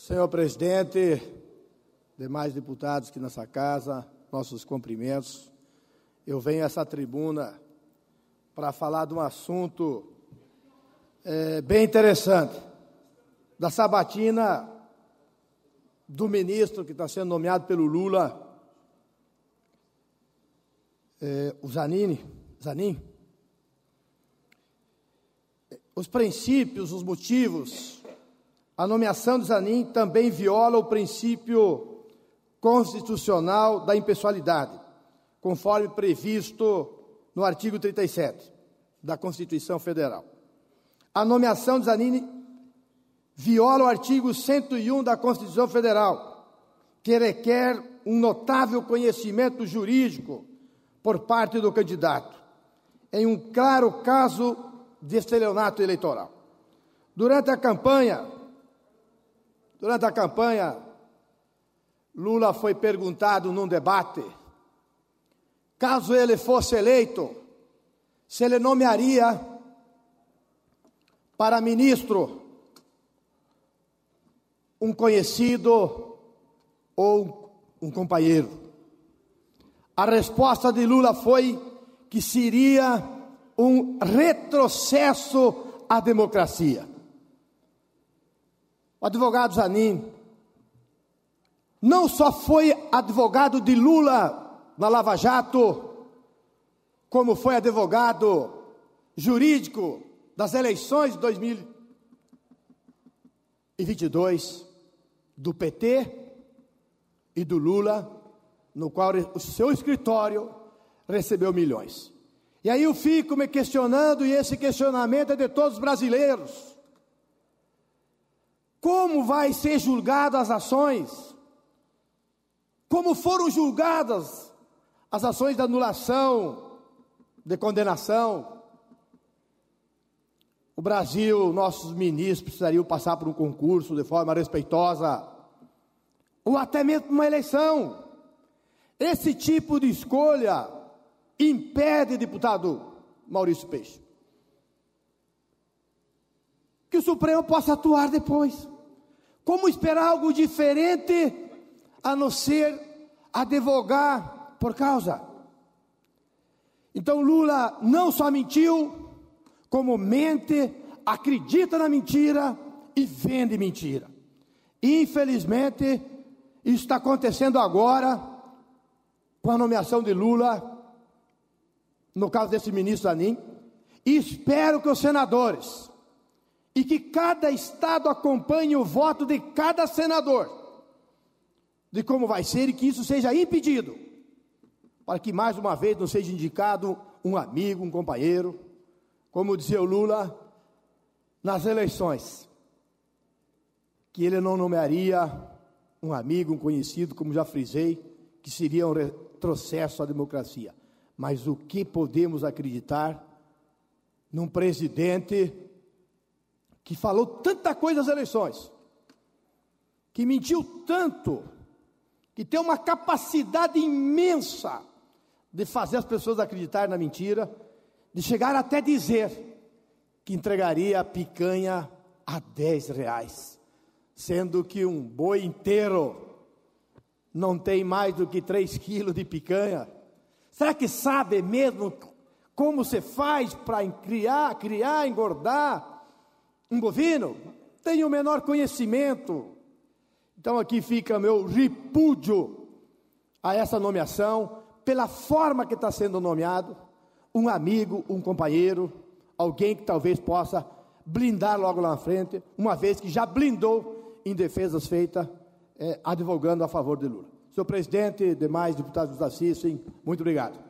Senhor presidente, demais deputados aqui nessa casa, nossos cumprimentos. Eu venho a essa tribuna para falar de um assunto bem interessante, da sabatina do ministro que está sendo nomeado pelo Lula, o Zanin. Os princípios, os motivos, a nomeação de Zanin também viola o princípio constitucional da impessoalidade, conforme previsto no artigo 37 da Constituição Federal. A nomeação de Zanin viola o artigo 101 da Constituição Federal, que requer um notável conhecimento jurídico por parte do candidato, em um claro caso de estelionato eleitoral. Durante a campanha, Lula foi perguntado num debate, caso ele fosse eleito, se ele nomearia para ministro um conhecido ou um companheiro. A resposta de Lula foi que seria um retrocesso à democracia. O advogado Zanin não só foi advogado de Lula na Lava Jato, como foi advogado jurídico das eleições de 2022, do PT e do Lula, no qual o seu escritório recebeu milhões. E aí eu fico me questionando, e esse questionamento é de todos os brasileiros. Como vai ser julgado as ações? Como foram julgadas as ações de anulação, de condenação? O Brasil, nossos ministros precisariam passar por um concurso de forma respeitosa, ou até mesmo uma eleição. Esse tipo de escolha impede, deputado Maurício Peixe, que o Supremo possa atuar depois. Como esperar algo diferente, a não ser advogar por causa? Então Lula não só mentiu, como mente, acredita na mentira e vende mentira. Infelizmente, isso está acontecendo agora com a nomeação de Lula, no caso desse ministro Zanin, e espero que os senadores, e que cada estado acompanhe o voto de cada senador, de como vai ser, e que isso seja impedido, para que mais uma vez não seja indicado um amigo, um companheiro, como dizia o Lula nas eleições, que ele não nomearia um amigo, um conhecido, como já frisei, que seria um retrocesso à democracia. Mas o que podemos acreditar num presidente que falou tanta coisa nas eleições, que mentiu tanto, que tem uma capacidade imensa de fazer as pessoas acreditarem na mentira, de chegar até dizer que entregaria a picanha a R$10, sendo que um boi inteiro não tem mais do que 3 quilos de picanha. Será que sabe mesmo como se faz para criar, engordar um bovino? Tem o menor conhecimento. Então aqui fica meu repúdio a essa nomeação, pela forma que está sendo nomeado, um amigo, um companheiro, alguém que talvez possa blindar logo lá na frente, uma vez que já blindou em defesas feitas, advogando a favor de Lula. Senhor presidente, demais deputados que nos assistem, muito obrigado.